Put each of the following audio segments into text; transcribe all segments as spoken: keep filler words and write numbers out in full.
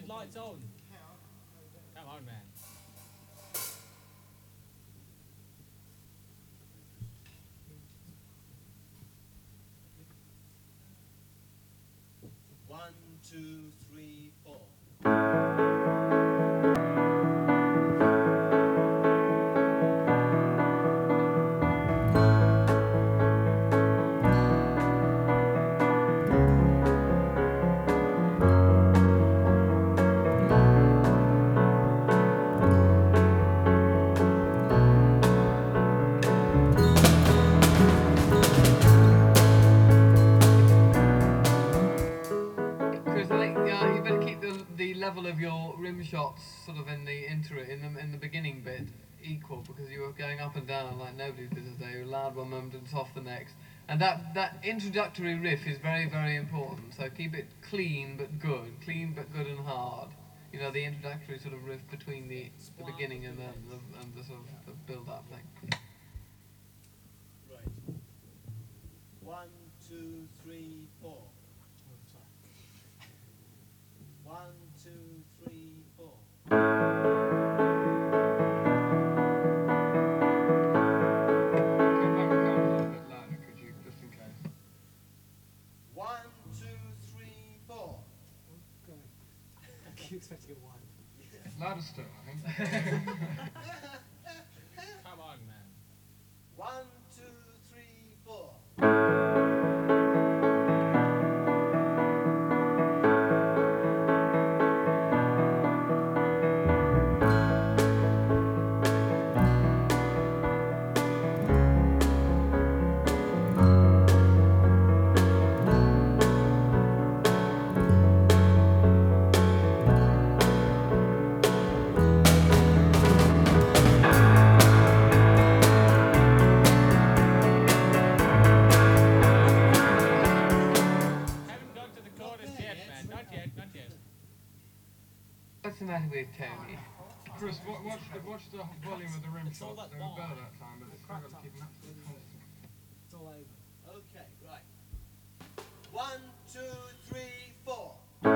lights on. Come on, man. One, two, three, four. Chris, I think uh, you better keep the, the level of your rim shots sort of in the intro, in the in the beginning bit equal, because you were going up and down like nobody's business there. You were loud one moment and soft the next, and that that introductory riff is very very important. So keep it clean but good, clean but good and hard. You know, the introductory sort of riff between the, the beginning and the, the and the sort of the build up thing. Right. One, two, three, four. One, two, three, four. Come back, come a little bit louder, could you, just in case? One, two, three, four. I keep expecting a one. Louder still, I think. Come on, man. One, two, three, four. Haven't got to the chorus yet, man. Not yet, not yet. What's the matter with Tony? Chris, wa- watch the, watch the volume of the rim It's all shots. that They were bar. better that time, but it's still got to keep an absolute constant. It's all over. Okay, right. One, two, three, four.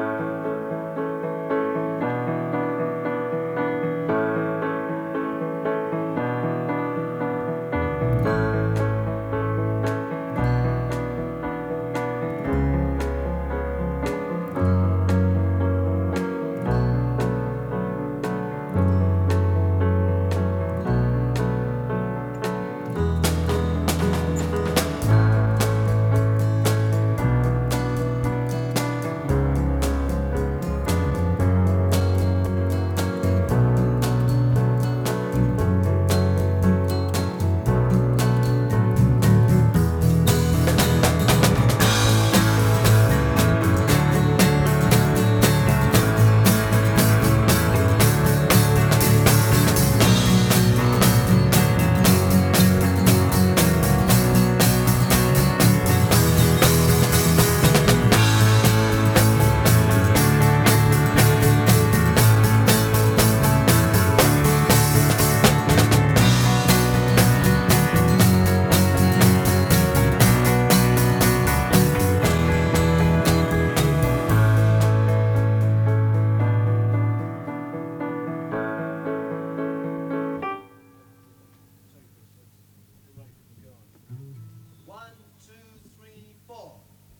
One, two, three, four.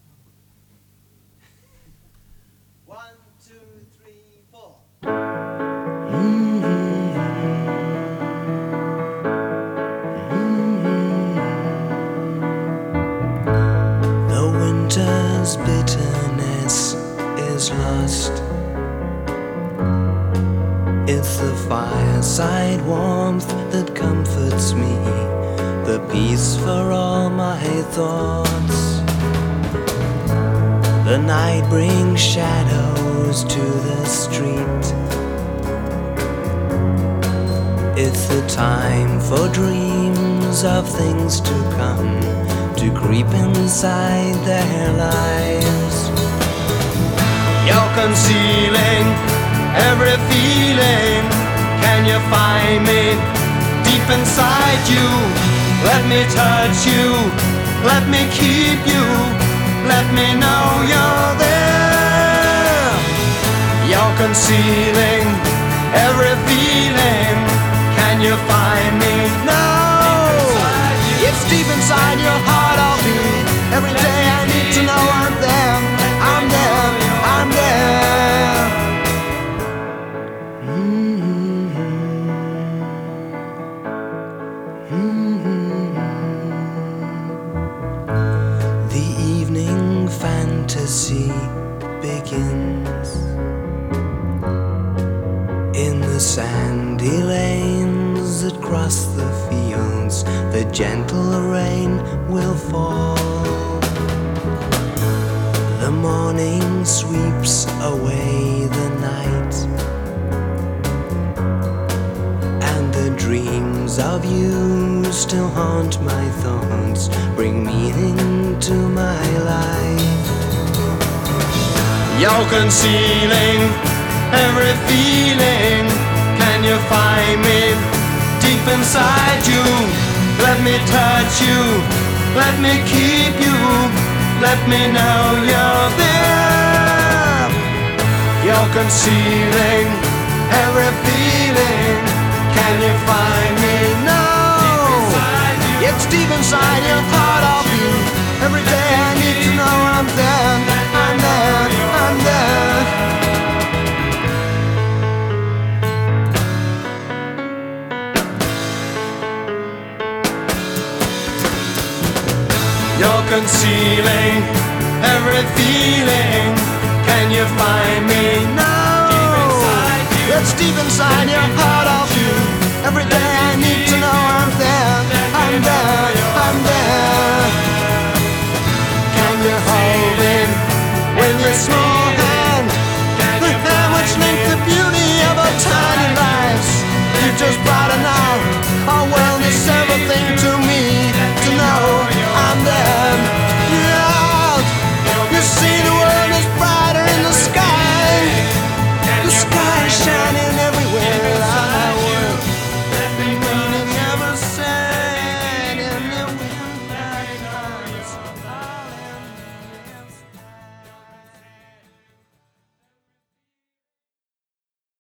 One, two, three, four. The winter's bitterness is lost. It's the fireside warmth that comforts me, the peace for all my thoughts. The night brings shadows to the street. It's the time for dreams of things to come, to creep inside their lives. You're concealing every feeling. Can you find me deep inside you? Let me touch you, let me keep you, let me know you're there. You're concealing every feeling. Can you find me? No. It's deep inside your heart of you. Every day I need to know I'm there. I'm there. I'm there. The evening fantasy begins in the sandy lanes that cross the fields. The gentle rain will fall. The morning sweeps away the night, and the dreams of you still haunt my thoughts, bring meaning to my life. You're concealing every feeling. Can you find me deep inside you? Let me touch you, let me keep you, let me know you're there. You're concealing every feeling. Can you find me? No. It's deep inside your heart of you. Every day I need to know I'm there. I'm there. I'm there. You're concealing every feeling. Can you find me? No. It's deep inside your heart of you. Every day I need to know I'm there. I'm there. I'm there.